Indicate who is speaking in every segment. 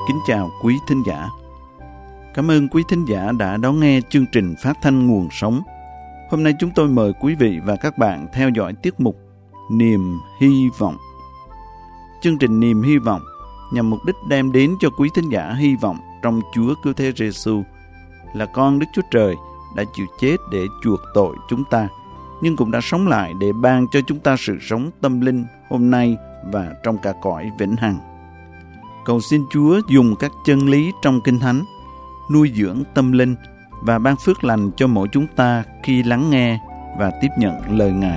Speaker 1: Kính chào quý thính giả. Cảm ơn quý thính giả đã đón nghe chương trình phát thanh Nguồn Sống. Hôm nay chúng tôi mời quý vị và các bạn theo dõi tiết mục Niềm Hy Vọng. Chương trình Niềm Hy Vọng nhằm mục đích đem đến cho quý thính giả hy vọng trong Chúa Cứu Thế Giêsu là con Đức Chúa Trời đã chịu chết để chuộc tội chúng ta, nhưng cũng đã sống lại để ban cho chúng ta sự sống tâm linh hôm nay và trong cả cõi vĩnh hằng. Cầu xin Chúa dùng các chân lý trong Kinh Thánh nuôi dưỡng tâm linh và ban phước lành cho mỗi chúng ta khi lắng nghe và tiếp nhận lời Ngài.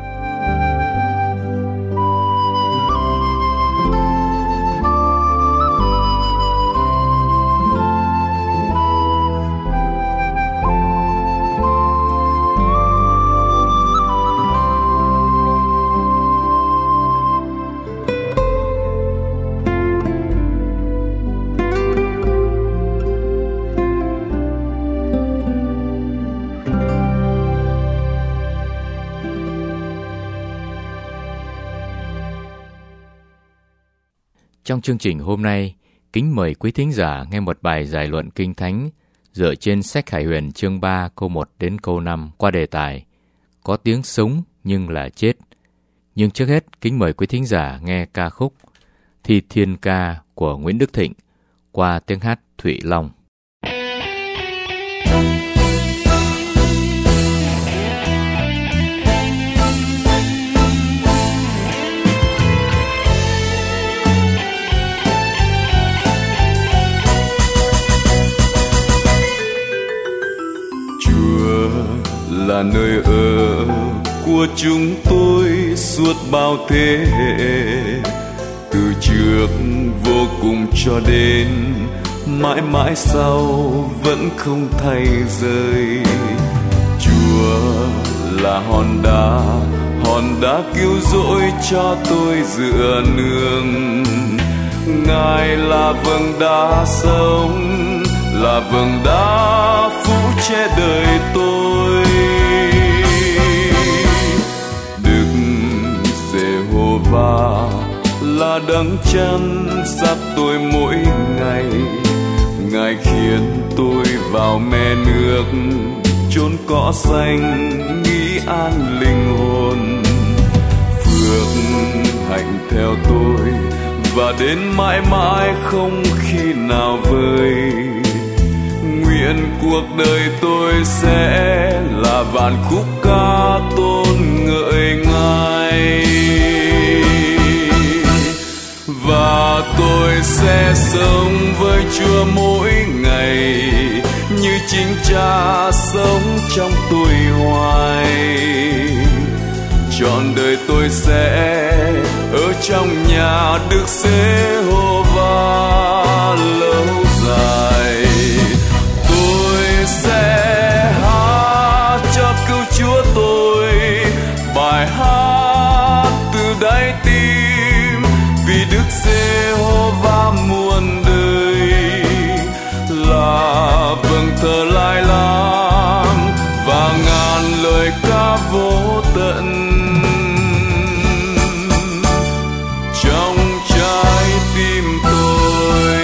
Speaker 2: Trong chương trình hôm nay, kính mời quý thính giả nghe một bài giải luận Kinh Thánh dựa trên sách Khải Huyền chương 3 câu 1 đến câu 5 qua đề tài Có tiếng sống nhưng là chết. Nhưng trước hết, kính mời quý thính giả nghe ca khúc Thi Thiên Ca của Nguyễn Đức Thịnh qua tiếng hát Thụy Long.
Speaker 3: Là nơi ở của chúng tôi suốt bao thế hệ, từ trước vô cùng cho đến mãi mãi sau vẫn không thay rời. Chúa là hòn đá cứu rỗi cho tôi dựa nương. Ngài là vầng đá sống, là vầng đá phủ che đời tôi. Đức Giê-hô-va là đấng chăn sắt tôi mỗi ngày. Ngài khiến tôi vào me nước, chốn cỏ xanh nghỉ an linh hồn. Phước hạnh theo tôi và đến mãi mãi không khi nào vơi. Nguyện cuộc đời tôi sẽ là vạn khúc ca tôn ngợi Ngài, và tôi sẽ sống với Chúa mỗi ngày như chính Cha sống trong tôi hoài. Trọn đời tôi sẽ ở trong nhà Đức Giê-hô-va lâu dài. Sẽ hát cho cứu Chúa tôi bài hát từ đáy tim, vì Đức Giê-hô-va muôn đời là vầng thờ lai lam và ngàn lời ca vô tận trong trái tim tôi.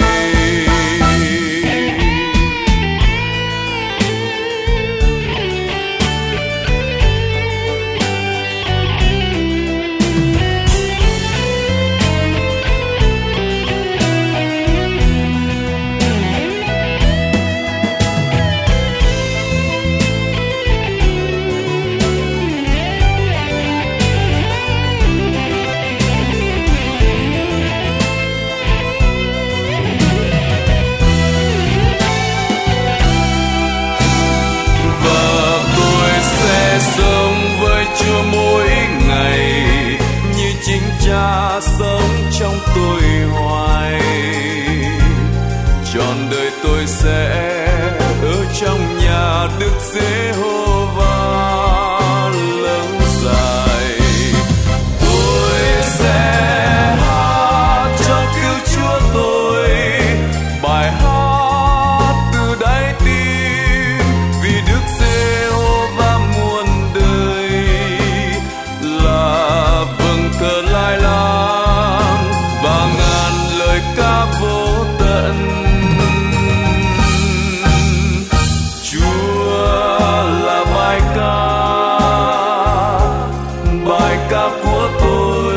Speaker 3: ca của tôi.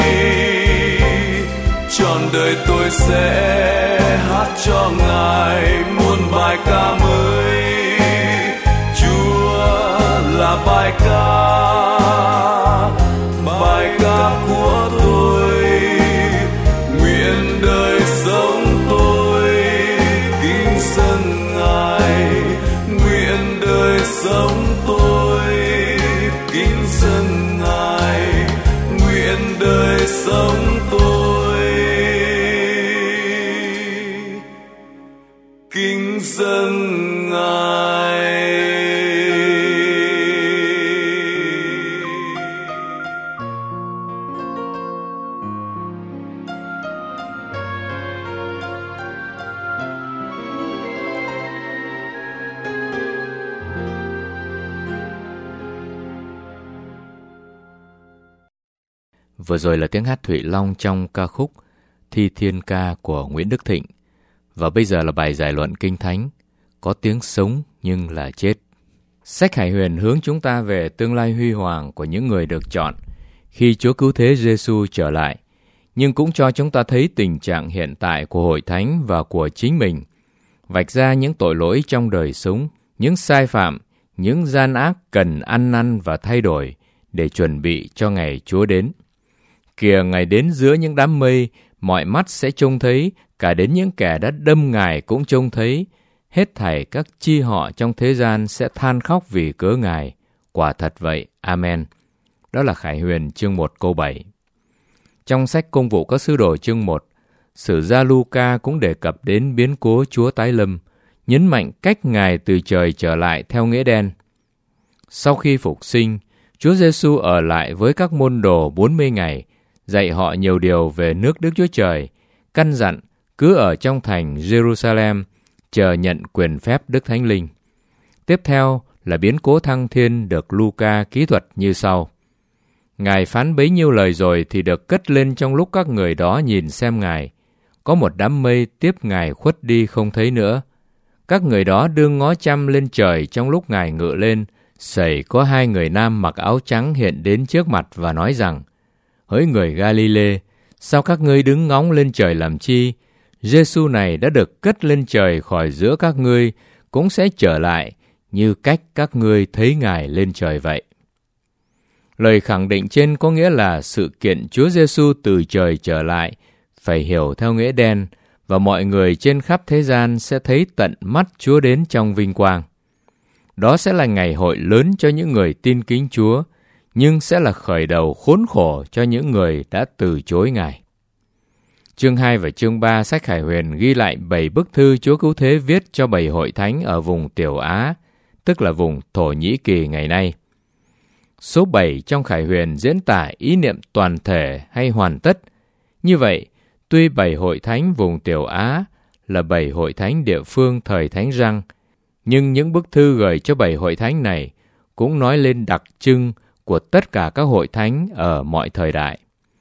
Speaker 3: Trọn đời tôi sẽ hát cho Ngài muôn bài ca mới. Chúa là bài ca của tôi. Nguyện đời sống tôi kính dâng Ngài. Nguyện đời sống tôi kính dâng Ngài. Nguyện đời sống tôi kính dâng Ngài.
Speaker 2: Vừa rồi là tiếng hát Thụy Long trong ca khúc Thi Thiên Ca của Nguyễn Đức Thịnh. Và bây giờ là bài giải luận Kinh Thánh, có tiếng sống nhưng là chết. Sách Khải Huyền hướng chúng ta về tương lai huy hoàng của những người được chọn khi Chúa Cứu Thế Giêsu trở lại, nhưng cũng cho chúng ta thấy tình trạng hiện tại của Hội Thánh và của chính mình, vạch ra những tội lỗi trong đời sống, những sai phạm, những gian ác cần ăn năn và thay đổi để chuẩn bị cho ngày Chúa đến. Kìa, Ngài đến giữa những đám mây, mọi mắt sẽ trông thấy, cả đến những kẻ đã đâm Ngài cũng trông thấy. Hết thảy các chi họ trong thế gian sẽ than khóc vì cớ Ngài. Quả thật vậy. Amen. Đó là Khải Huyền chương 1 câu 7. Trong sách Công vụ các sứ đồ chương 1, sử gia Luca cũng đề cập đến biến cố Chúa tái lâm, nhấn mạnh cách Ngài từ trời trở lại theo nghĩa đen. Sau khi phục sinh, Chúa Giêsu ở lại với các môn đồ 40 ngày, dạy họ nhiều điều về nước Đức Chúa Trời, căn dặn cứ ở trong thành Jerusalem, chờ nhận quyền phép Đức Thánh Linh. Tiếp theo là biến cố thăng thiên được Luca kỹ thuật như sau. Ngài phán bấy nhiêu lời rồi thì được cất lên trong lúc các người đó nhìn xem Ngài. Có một đám mây tiếp Ngài khuất đi không thấy nữa. Các người đó đương ngó chăm lên trời trong lúc Ngài ngự lên. Sẩy có 2 người nam mặc áo trắng hiện đến trước mặt và nói rằng: Hỡi người Galile, sao các ngươi đứng ngóng lên trời làm chi? Giêsu này đã được cất lên trời khỏi giữa các ngươi, cũng sẽ trở lại như cách các ngươi thấy Ngài lên trời vậy. Lời khẳng định trên có nghĩa là sự kiện Chúa Giêsu từ trời trở lại phải hiểu theo nghĩa đen, và mọi người trên khắp thế gian sẽ thấy tận mắt Chúa đến trong vinh quang. Đó sẽ là ngày hội lớn cho những người tin kính Chúa, nhưng sẽ là khởi đầu khốn khổ cho những người đã từ chối Ngài. Chương 2 và chương 3 sách Khải Huyền ghi lại 7 bức thư Chúa Cứu Thế viết cho 7 hội thánh ở vùng Tiểu Á, tức là vùng Thổ Nhĩ Kỳ ngày nay. Số 7 trong Khải Huyền diễn tả ý niệm toàn thể hay hoàn tất. Như vậy, tuy 7 hội thánh vùng Tiểu Á là 7 hội thánh địa phương thời Thánh Răng, nhưng những bức thư gửi cho 7 hội thánh này cũng nói lên đặc trưng của tất cả các hội thánh ở mọi thời đại.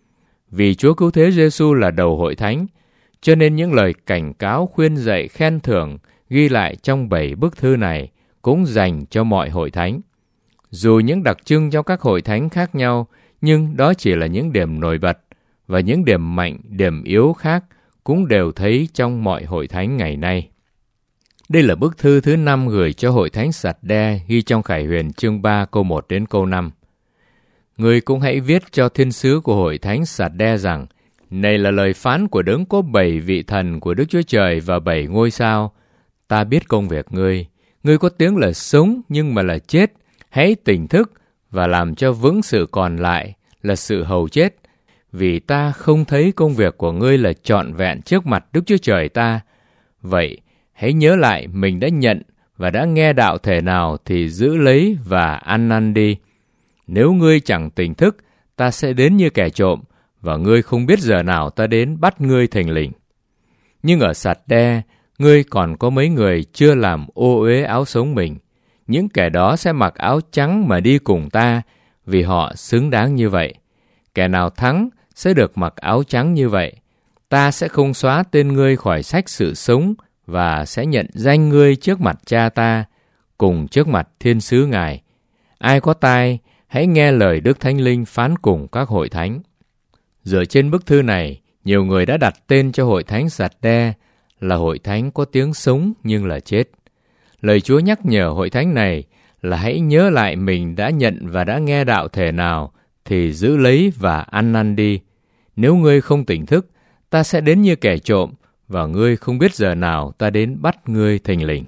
Speaker 2: Vì Chúa Cứu Thế Giêsu là đầu hội thánh, cho nên những lời cảnh cáo, khuyên dạy, khen thưởng ghi lại trong 7 bức thư này cũng dành cho mọi hội thánh. Dù những đặc trưng trong các hội thánh khác nhau, nhưng đó chỉ là những điểm nổi bật, và những điểm mạnh, điểm yếu khác cũng đều thấy trong mọi hội thánh ngày nay. Đây là bức thư thứ 5 gửi cho hội thánh Sạt-đe, ghi trong Khải Huyền chương 3 câu 1 đến câu 5. Người cũng hãy viết cho thiên sứ của hội thánh Sạt-đe rằng: Này là lời phán của Đấng có 7 vị thần của Đức Chúa Trời và 7 ngôi sao. Ta biết công việc ngươi. Ngươi có tiếng là sống nhưng mà là chết. Hãy tỉnh thức và làm cho vững sự còn lại là sự hầu chết. Vì ta không thấy công việc của ngươi là trọn vẹn trước mặt Đức Chúa Trời ta. Vậy, hãy nhớ lại mình đã nhận và đã nghe đạo thể nào thì giữ lấy và ăn năn đi. Nếu ngươi chẳng tỉnh thức, ta sẽ đến như kẻ trộm, và ngươi không biết giờ nào ta đến bắt ngươi thình lình. Nhưng ở Sạt-đe, ngươi còn có mấy người chưa làm ô uế áo sống mình. Những kẻ đó sẽ mặc áo trắng mà đi cùng ta, vì họ xứng đáng như vậy. Kẻ nào thắng sẽ được mặc áo trắng như vậy. Ta sẽ không xóa tên ngươi khỏi sách sự sống, và sẽ nhận danh ngươi trước mặt cha ta, cùng trước mặt thiên sứ Ngài. Ai có tai, Hãy nghe lời Đức Thánh Linh phán cùng các hội thánh. Dựa trên bức thư này, nhiều người đã đặt tên cho hội thánh Sardê là hội thánh có tiếng sống nhưng là chết. Lời Chúa nhắc nhở hội thánh này là hãy nhớ lại mình đã nhận và đã nghe đạo thể nào thì giữ lấy và ăn năn đi. Nếu ngươi không tỉnh thức, ta sẽ đến như kẻ trộm, và ngươi không biết giờ nào ta đến bắt ngươi thình lình.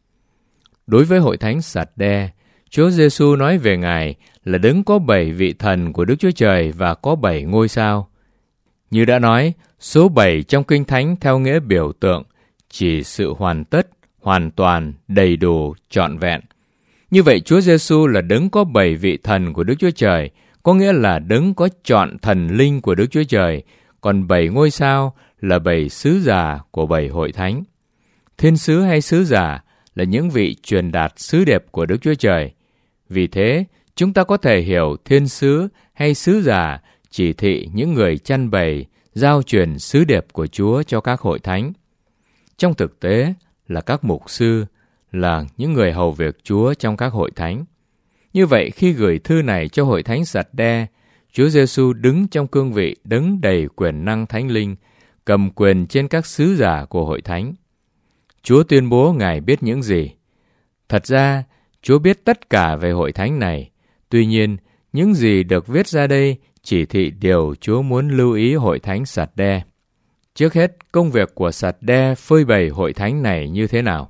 Speaker 2: Đối với hội thánh Sardê, Chúa Giêsu nói về Ngài là đấng có 7 vị thần của Đức Chúa Trời và có 7 ngôi sao. Như đã nói, số 7 trong Kinh Thánh theo nghĩa biểu tượng chỉ sự hoàn tất, hoàn toàn, đầy đủ, trọn vẹn. Như vậy, Chúa Giêsu là đấng có 7 vị thần của Đức Chúa Trời, có nghĩa là đấng có trọn thần linh của Đức Chúa Trời, còn 7 ngôi sao là 7 sứ giả của 7 hội thánh. Thiên sứ hay sứ giả là những vị truyền đạt sứ điệp của Đức Chúa Trời. Vì thế, chúng ta có thể hiểu thiên sứ hay sứ giả chỉ thị những người chăn bầy giao truyền sứ điệp của Chúa cho các hội thánh. Trong thực tế là các mục sư, là những người hầu việc Chúa trong các hội thánh. Như vậy, khi gửi thư này cho hội thánh Sardê, Chúa Giêsu đứng trong cương vị đấng đầy quyền năng thánh linh, cầm quyền trên các sứ giả của hội thánh. Chúa tuyên bố Ngài biết những gì. Thật ra, Chúa biết tất cả về hội thánh này. Tuy nhiên, những gì được viết ra đây chỉ thị điều Chúa muốn lưu ý hội thánh Sardê. Trước hết, công việc của Sardê phơi bày hội thánh này như thế nào?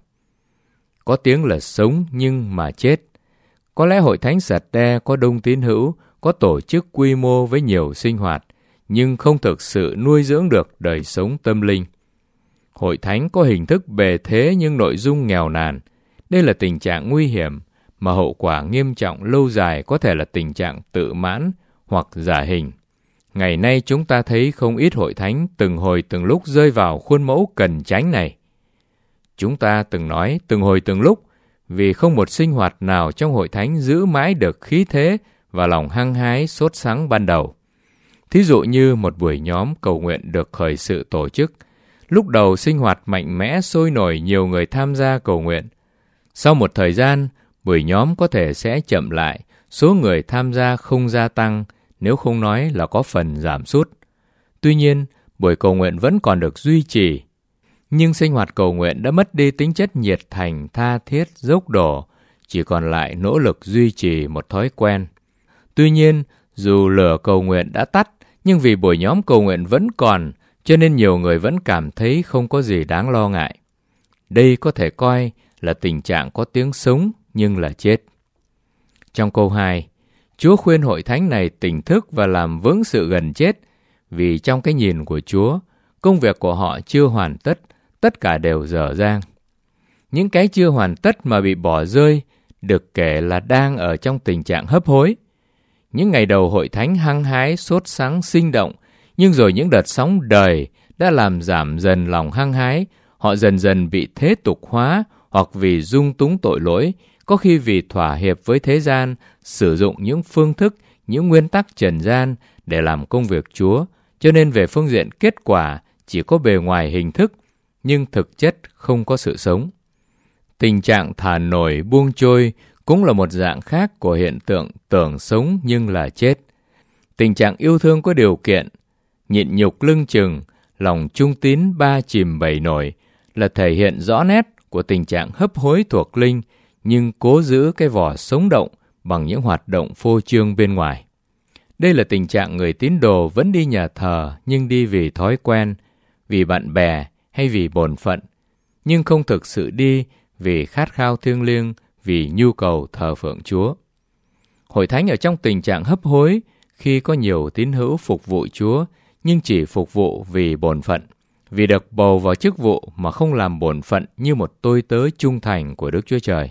Speaker 2: Có tiếng là sống nhưng mà chết. Có lẽ hội thánh Sardê có đông tín hữu, có tổ chức quy mô với nhiều sinh hoạt, nhưng không thực sự nuôi dưỡng được đời sống tâm linh. Hội thánh có hình thức bề thế nhưng nội dung nghèo nàn. Đây là tình trạng nguy hiểm, mà hậu quả nghiêm trọng lâu dài có thể là tình trạng tự mãn hoặc giả hình. Ngày nay chúng ta thấy không ít hội thánh từng hồi từng lúc rơi vào khuôn mẫu cần tránh này. Chúng ta từng nói từng hồi từng lúc vì không một sinh hoạt nào trong hội thánh giữ mãi được khí thế và lòng hăng hái sốt sắng ban đầu. Thí dụ như một buổi nhóm cầu nguyện được khởi sự tổ chức. Lúc đầu sinh hoạt mạnh mẽ sôi nổi, nhiều người tham gia cầu nguyện. Sau một thời gian, buổi nhóm có thể sẽ chậm lại, số người tham gia không gia tăng, nếu không nói là có phần giảm sút. Tuy nhiên, buổi cầu nguyện vẫn còn được duy trì. Nhưng sinh hoạt cầu nguyện đã mất đi tính chất nhiệt thành, tha thiết, dốc đổ, chỉ còn lại nỗ lực duy trì một thói quen. Tuy nhiên, dù lửa cầu nguyện đã tắt, nhưng vì buổi nhóm cầu nguyện vẫn còn, cho nên nhiều người vẫn cảm thấy không có gì đáng lo ngại. Đây có thể coi là tình trạng có tiếng sống nhưng là chết. Trong câu 2, Chúa khuyên hội thánh này tỉnh thức và làm vững sự gần chết, vì trong cái nhìn của Chúa, công việc của họ chưa hoàn tất, tất cả đều dở dang. Những cái chưa hoàn tất mà bị bỏ rơi được kể là đang ở trong tình trạng hấp hối. Những ngày đầu hội thánh hăng hái, sốt sắng, sinh động, nhưng rồi những đợt sóng đời đã làm giảm dần lòng hăng hái, họ dần dần bị thế tục hóa hoặc vì dung túng tội lỗi, có khi vì thỏa hiệp với thế gian, sử dụng những phương thức, những nguyên tắc trần gian để làm công việc Chúa, cho nên về phương diện kết quả chỉ có bề ngoài hình thức, nhưng thực chất không có sự sống. Tình trạng thả nổi buông trôi cũng là một dạng khác của hiện tượng tưởng sống nhưng là chết. Tình trạng yêu thương có điều kiện, nhịn nhục lưng chừng, lòng trung tín ba chìm bảy nổi là thể hiện rõ nét của tình trạng hấp hối thuộc linh, nhưng cố giữ cái vỏ sống động bằng những hoạt động phô trương bên ngoài. Đây là tình trạng người tín đồ vẫn đi nhà thờ nhưng đi vì thói quen, vì bạn bè hay vì bổn phận, nhưng không thực sự đi vì khát khao thiêng liêng, vì nhu cầu thờ phượng Chúa. Hội thánh ở trong tình trạng hấp hối khi có nhiều tín hữu phục vụ Chúa, nhưng chỉ phục vụ vì bổn phận, vì được bầu vào chức vụ mà không làm bổn phận như một tôi tớ trung thành của Đức Chúa Trời.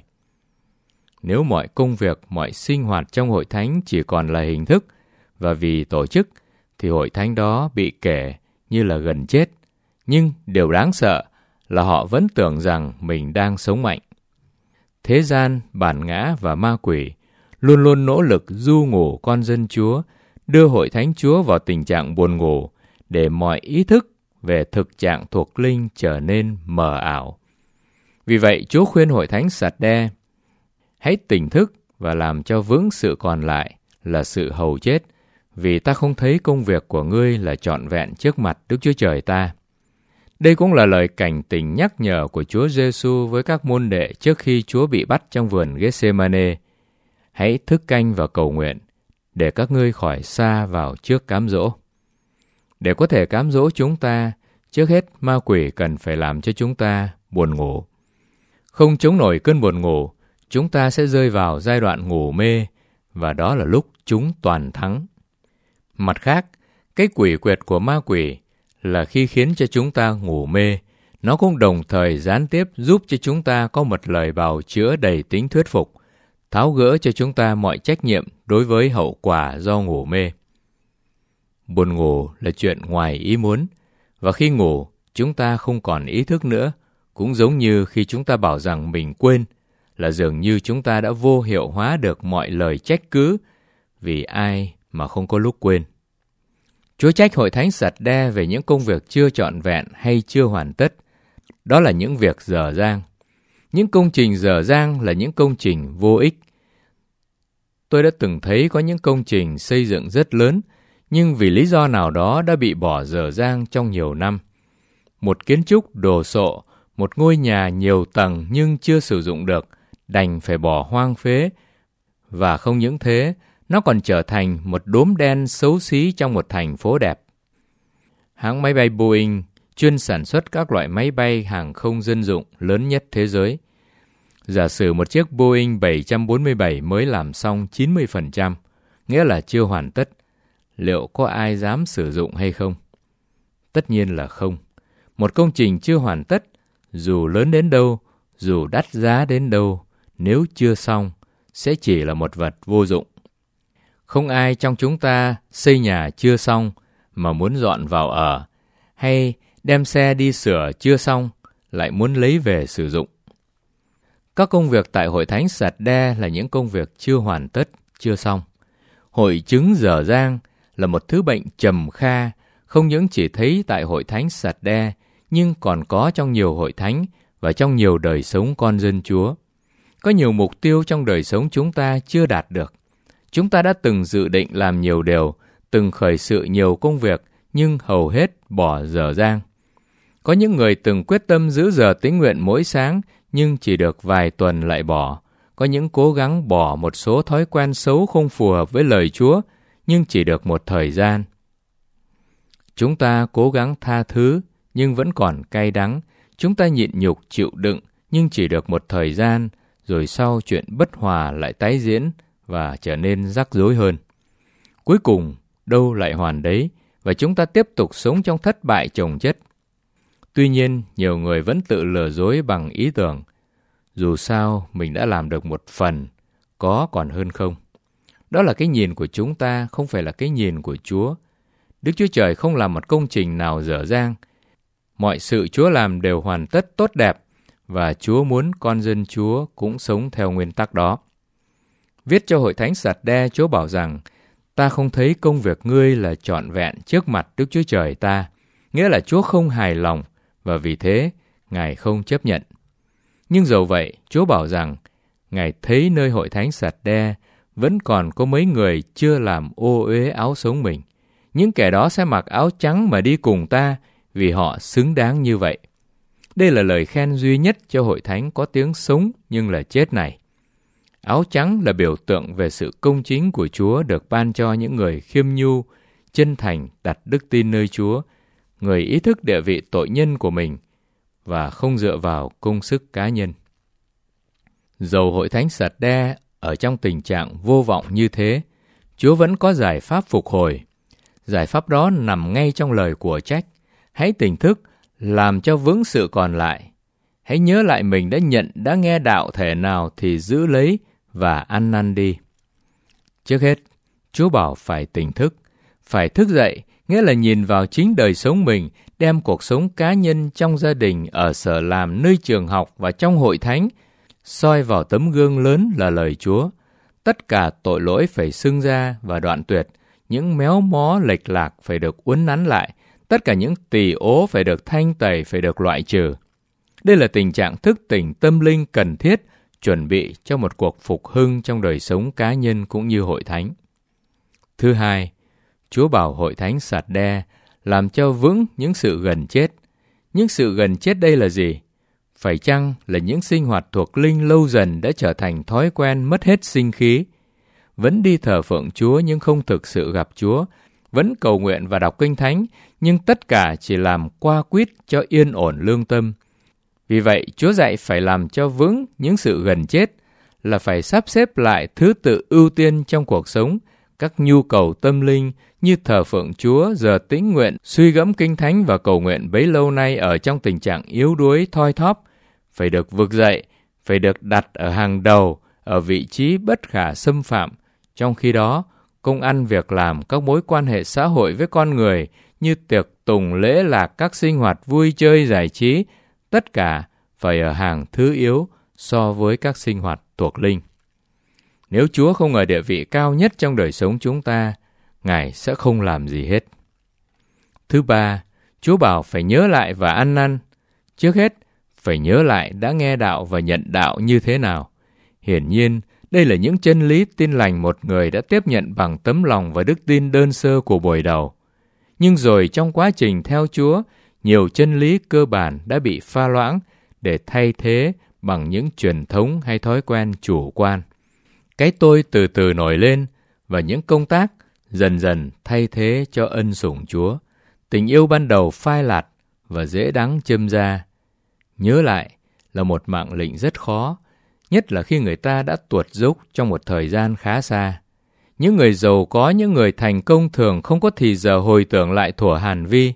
Speaker 2: Nếu mọi công việc, mọi sinh hoạt trong hội thánh chỉ còn là hình thức và vì tổ chức, thì hội thánh đó bị kể như là gần chết. Nhưng điều đáng sợ là họ vẫn tưởng rằng mình đang sống mạnh. Thế gian, bản ngã và ma quỷ luôn luôn nỗ lực du ngủ con dân Chúa, đưa hội thánh Chúa vào tình trạng buồn ngủ để mọi ý thức về thực trạng thuộc linh trở nên mờ ảo. Vì vậy, Chúa khuyên hội thánh Sardê: hãy tỉnh thức và làm cho vững sự còn lại là sự hầu chết, vì ta không thấy công việc của ngươi là trọn vẹn trước mặt Đức Chúa Trời ta. Đây cũng là lời cảnh tỉnh nhắc nhở của Chúa Giêsu với các môn đệ trước khi Chúa bị bắt trong vườn Gethsemane. Hãy thức canh và cầu nguyện, để các ngươi khỏi sa vào trước cám dỗ. Để có thể cám dỗ chúng ta, trước hết ma quỷ cần phải làm cho chúng ta buồn ngủ. Không chống nổi cơn buồn ngủ, chúng ta sẽ rơi vào giai đoạn ngủ mê, và đó là lúc chúng toàn thắng. Mặt khác, cái quỷ quyệt của ma quỷ là khi khiến cho chúng ta ngủ mê, nó cũng đồng thời gián tiếp giúp cho chúng ta có một lời bào chữa đầy tính thuyết phục, tháo gỡ cho chúng ta mọi trách nhiệm đối với hậu quả do ngủ mê. Buồn ngủ là chuyện ngoài ý muốn, và khi ngủ, chúng ta không còn ý thức nữa, cũng giống như khi chúng ta bảo rằng mình quên, là dường như chúng ta đã vô hiệu hóa được mọi lời trách cứ, vì ai mà không có lúc quên. Chúa trách hội thánh Sạt-đe về những công việc chưa trọn vẹn hay chưa hoàn tất. Đó là những việc dở dang. Những công trình dở dang là những công trình vô ích. Tôi đã từng thấy có những công trình xây dựng rất lớn, nhưng vì lý do nào đó đã bị bỏ dở dang trong nhiều năm. Một kiến trúc đồ sộ, một ngôi nhà nhiều tầng nhưng chưa sử dụng được, đành phải bỏ hoang phế. Và không những thế, nó còn trở thành một đốm đen xấu xí trong một thành phố đẹp. Hãng máy bay Boeing chuyên sản xuất các loại máy bay hàng không dân dụng lớn nhất thế giới. Giả sử một chiếc Boeing 747 mới làm xong 90%, nghĩa là chưa hoàn tất, liệu có ai dám sử dụng hay không? Tất nhiên là không. Một công trình chưa hoàn tất, dù lớn đến đâu, dù đắt giá đến đâu, nếu chưa xong, sẽ chỉ là một vật vô dụng. Không ai trong chúng ta xây nhà chưa xong mà muốn dọn vào ở, hay đem xe đi sửa chưa xong lại muốn lấy về sử dụng. Các công việc tại hội thánh Sạt-đe là những công việc chưa hoàn tất, chưa xong. Hội chứng dở dang là một thứ bệnh trầm kha, không những chỉ thấy tại hội thánh Sạt-đe, nhưng còn có trong nhiều hội thánh và trong nhiều đời sống con dân Chúa. Có nhiều mục tiêu trong đời sống chúng ta chưa đạt được. Chúng ta đã từng dự định làm nhiều điều, từng khởi sự nhiều công việc, nhưng hầu hết bỏ dở dang. Có những người từng quyết tâm giữ giờ tín nguyện mỗi sáng, nhưng chỉ được vài tuần lại bỏ. Có những cố gắng bỏ một số thói quen xấu không phù hợp với lời Chúa, nhưng chỉ được một thời gian. Chúng ta cố gắng tha thứ, nhưng vẫn còn cay đắng. Chúng ta nhịn nhục chịu đựng, nhưng chỉ được một thời gian, rồi sau chuyện bất hòa lại tái diễn và trở nên rắc rối hơn. Cuối cùng, đâu lại hoàn đấy, và chúng ta tiếp tục sống trong thất bại chồng chất. Tuy nhiên, nhiều người vẫn tự lừa dối bằng ý tưởng, dù sao mình đã làm được một phần, có còn hơn không. Đó là cái nhìn của chúng ta, không phải là cái nhìn của Chúa. Đức Chúa Trời không làm một công trình nào dở dang. Mọi sự Chúa làm đều hoàn tất tốt đẹp, và Chúa muốn con dân Chúa cũng sống theo nguyên tắc đó. Viết cho hội thánh Sạt-đe, Chúa bảo rằng, ta không thấy công việc ngươi là trọn vẹn trước mặt Đức Chúa Trời ta, nghĩa là Chúa không hài lòng, và vì thế, Ngài không chấp nhận. Nhưng dầu vậy, Chúa bảo rằng, Ngài thấy nơi hội thánh Sạt-đe vẫn còn có mấy người chưa làm ô uế áo sống mình. Những kẻ đó sẽ mặc áo trắng mà đi cùng ta, vì họ xứng đáng như vậy. Đây là lời khen duy nhất cho hội thánh có tiếng sống nhưng là chết này. Áo trắng là biểu tượng về sự công chính của Chúa được ban cho những người khiêm nhu, chân thành đặt đức tin nơi Chúa, người ý thức địa vị tội nhân của mình và không dựa vào công sức cá nhân. Dầu hội thánh Sạt-đe ở trong tình trạng vô vọng như thế, Chúa vẫn có giải pháp phục hồi. Giải pháp đó nằm ngay trong lời của trách. Hãy tỉnh thức, làm cho vững sự còn lại. Hãy nhớ lại mình đã nghe đạo thể nào thì giữ lấy và ăn năn đi. Trước hết, Chúa bảo phải tỉnh thức, phải thức dậy, nghĩa là nhìn vào chính đời sống mình, đem cuộc sống cá nhân trong gia đình, ở sở làm, nơi trường học và trong hội thánh, soi vào tấm gương lớn là lời Chúa. Tất cả tội lỗi phải xưng ra và đoạn tuyệt, những méo mó lệch lạc phải được uốn nắn lại, tất cả những tỳ ố phải được thanh tẩy, phải được loại trừ. Đây là tình trạng thức tỉnh tâm linh cần thiết, chuẩn bị cho một cuộc phục hưng trong đời sống cá nhân cũng như hội thánh. Thứ hai, Chúa bảo hội thánh Sạt-đe làm cho vững những sự gần chết. Những sự gần chết đây là gì? Phải chăng là những sinh hoạt thuộc linh lâu dần đã trở thành thói quen mất hết sinh khí? Vẫn đi thờ phượng Chúa nhưng không thực sự gặp Chúa, vẫn cầu nguyện và đọc kinh thánh, nhưng tất cả chỉ làm qua quýt cho yên ổn lương tâm. Vì vậy, Chúa dạy phải làm cho vững những sự gần chết, là phải sắp xếp lại thứ tự ưu tiên trong cuộc sống, các nhu cầu tâm linh như thờ phượng Chúa, giờ tĩnh nguyện, suy gẫm kinh thánh và cầu nguyện bấy lâu nay ở trong tình trạng yếu đuối, thoi thóp, phải được vực dậy, phải được đặt ở hàng đầu, ở vị trí bất khả xâm phạm. Trong khi đó, công ăn việc làm, các mối quan hệ xã hội với con người như tiệc tùng lễ lạc, các sinh hoạt vui chơi giải trí, tất cả phải ở hàng thứ yếu so với các sinh hoạt thuộc linh. Nếu Chúa không ở địa vị cao nhất trong đời sống chúng ta, Ngài sẽ không làm gì hết. Thứ ba, Chúa bảo phải nhớ lại và ăn năn. Trước hết, phải nhớ lại đã nghe đạo và nhận đạo như thế nào. Hiển nhiên, đây là những chân lý tin lành một người đã tiếp nhận bằng tấm lòng và đức tin đơn sơ của buổi đầu. Nhưng rồi trong quá trình theo Chúa, nhiều chân lý cơ bản đã bị pha loãng để thay thế bằng những truyền thống hay thói quen chủ quan. Cái tôi từ từ nổi lên và những công tác dần dần thay thế cho ân sủng Chúa. Tình yêu ban đầu phai lạt và dễ đắng châm ra. Nhớ lại là một mạng lệnh rất khó, nhất là khi người ta đã tuột dốc trong một thời gian khá xa. Những người giàu có, những người thành công thường không có thì giờ hồi tưởng lại thuở Hàn Vi.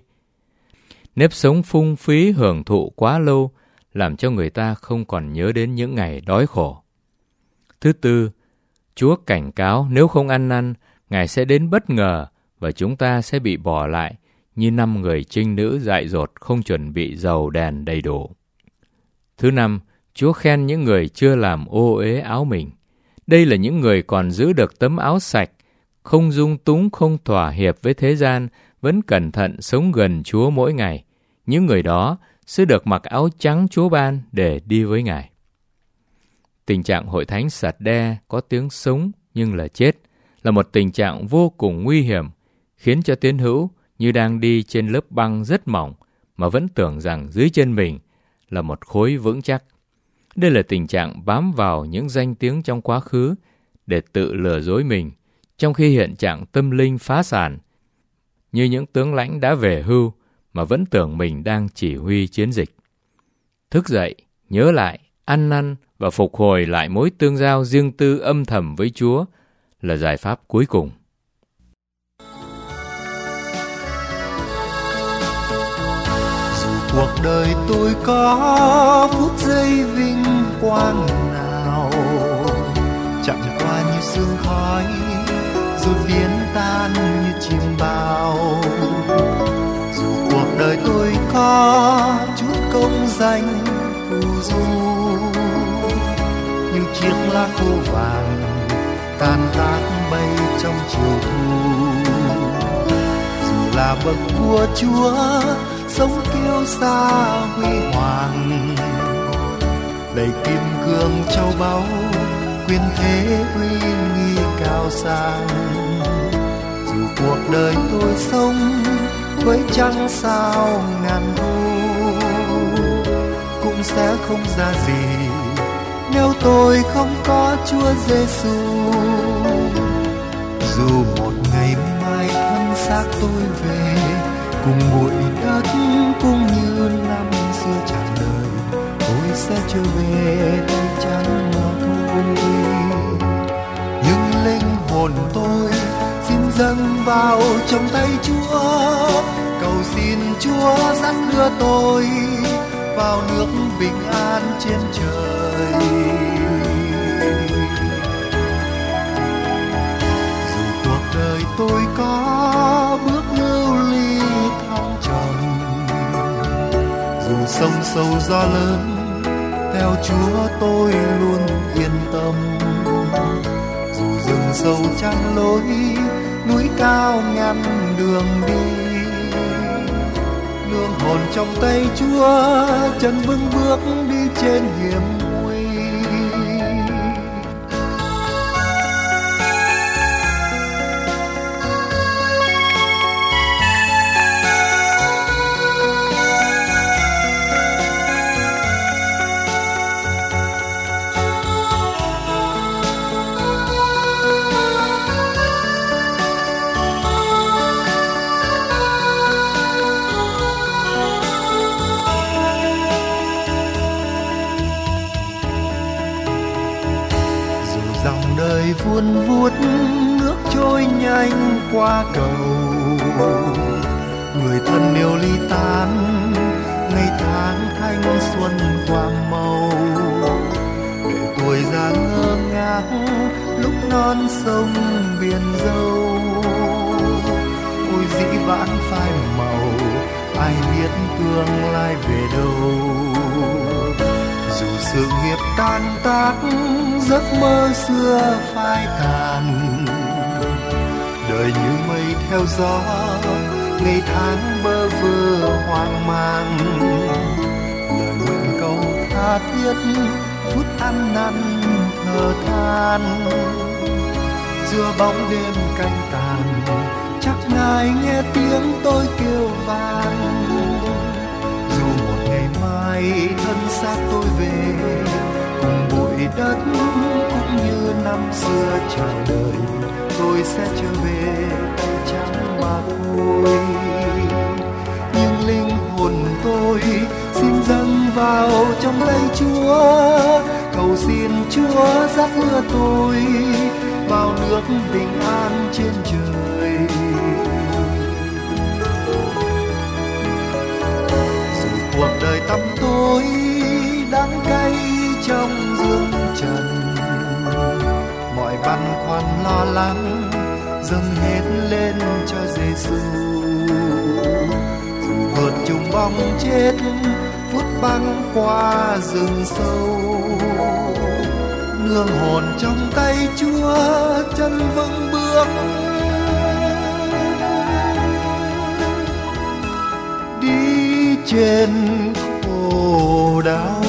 Speaker 2: Nếp sống phung phí hưởng thụ quá lâu làm cho người ta không còn nhớ đến những ngày đói khổ. Thứ tư, Chúa cảnh cáo nếu không ăn năn, Ngài sẽ đến bất ngờ và chúng ta sẽ bị bỏ lại như 5 người trinh nữ dại dột không chuẩn bị dầu đèn đầy đủ. Thứ năm, Chúa khen những người chưa làm ô uế áo mình. Đây là những người còn giữ được tấm áo sạch, không dung túng, không thỏa hiệp với thế gian, vẫn cẩn thận sống gần Chúa mỗi ngày. Những người đó sẽ được mặc áo trắng Chúa ban để đi với Ngài. Tình trạng hội thánh Sạt-đe có tiếng sống nhưng là chết là một tình trạng vô cùng nguy hiểm, khiến cho tín hữu như đang đi trên lớp băng rất mỏng mà vẫn tưởng rằng dưới chân mình là một khối vững chắc. Đây là tình trạng bám vào những danh tiếng trong quá khứ để tự lừa dối mình, trong khi hiện trạng tâm linh phá sản, như những tướng lãnh đã về hưu mà vẫn tưởng mình đang chỉ huy chiến dịch. Thức dậy, nhớ lại, ăn năn và phục hồi lại mối tương giao riêng tư âm thầm với Chúa là giải pháp cuối cùng.
Speaker 4: Dù cuộc đời tôi có phút giây vinh quang nào, chẳng qua như sương khói rồi biến tan như chim bao. Dù cuộc đời tôi có chút công danh phù du, như chiếc lá khô vàng tan tác bay trong chiều thu. Dù là bậc vua Chúa sống kiêu sa huy hoàng, đầy kim cương châu báu, quyền thế uy nghi cao sang. Dù cuộc đời tôi sống với trăng sao ngàn thu, cũng sẽ không ra gì nếu tôi không có Chúa Giêsu. Dù một ngày mai thân xác tôi về cùng bụi đất, cũng như năm xưa tràn đời, tôi sẽ trở về tay trắng thôi. Nhưng linh hồn tôi xin dâng vào trong tay Chúa, cầu xin Chúa dắt đưa tôi vào nước bình an trên trời. Dù cuộc đời tôi có bước lưu ly thăng trầm, dù sông sâu gió lớn, theo Chúa tôi luôn yên tâm. Dù rừng sâu trăng lối, núi cao ngăn đường đi, lương hồn trong tay Chúa, chân vững bước đi trên hiểm nguy. tuôn vuốt nước trôi nhanh qua cầu. Người thân yêu ly tán, ngày tháng thanh xuân qua màu. Để tuổi già ngơ ngác lúc non sông biển dâu. Ôi dĩ vãng phai màu, ai biết tương lai về đâu. Dù sự nghiệp tan tác, giấc mơ xưa phai tàn. Đời như mây theo gió, ngày tháng bơ vơ hoang mang. Lời nguyện câu tha thiết, phút ăn năn thở than. Giữa bóng đêm canh tàn, chắc ngài nghe tiếng tôi kêu van. Dù một ngày mai thân xác tôi về, cùng bụi đất cũng như năm xưa chờ đợi, tôi sẽ trở về tay trắng mà thôi. Nhưng linh hồn tôi xin dâng vào trong tay Chúa, cầu xin Chúa dắt đưa tôi vào nước bình an trên trời. Dù cuộc đời tăm tối đắng cay trong dương trần, mọi băn khoăn lo lắng dâng hết lên cho Giêsu. Dù vượt trùng bóng chết, phút băng qua rừng sâu, nương hồn trong tay Chúa chân vững bước. Đi trên khổ đau.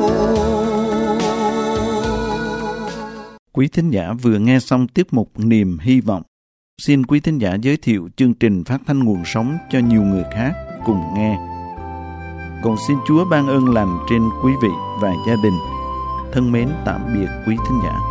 Speaker 1: Quý thính giả vừa nghe xong tiết mục Niềm Hy Vọng. Xin quý thính giả giới thiệu chương trình phát thanh Nguồn Sống cho nhiều người khác cùng nghe. Còn xin Chúa ban ơn lành trên quý vị và gia đình. Thân mến tạm biệt quý thính giả.